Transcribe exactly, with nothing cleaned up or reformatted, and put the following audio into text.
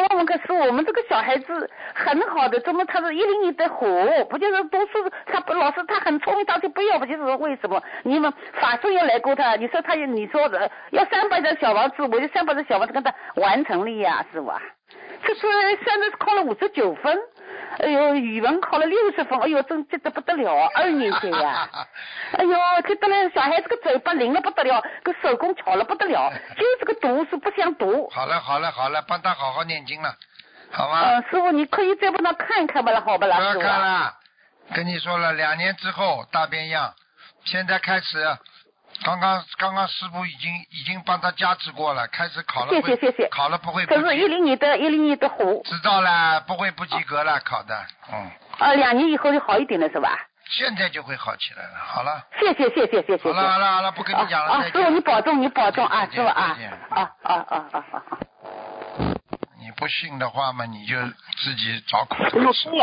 问问看师傅，我们这个小孩子很好的，怎么他是一零年的虎，不就是读书他不老师他很聪明，他就不要，不就是为什么？你们法师也来过他，你说他你说的要三百张小房子，我就三百张小房子跟他完成了呀，师傅啊。这次现在考了五十九分，哎呦，语文考了六十分，哎呦，真急得不得了，二年级呀，哎呦，这得了，小孩子个嘴巴灵了不得了，个手工巧了不得了，就是个读书不想读。 好了好了好了，帮他好好念经了，好吗？ 嗯，师傅，你可以再帮他看一看吧了，好不啦？ 不要看了，跟你说了，两年之后大变样，现在开始。刚刚刚刚师傅已经已经帮他加持过了，开始考了会， 谢谢谢谢， 考了不会不及。 可是一零年的一零年的虎。 知道了，不会不及格了，考的，嗯。 啊，两年以后就好一点了是吧？ 现在就会好起来了，好了。 谢谢谢谢谢谢。 好了好了好了，不跟你讲了。 啊，师傅你保重你保重啊，师傅啊。啊啊啊啊啊！ 你不信的话嘛，你就自己找苦头吃。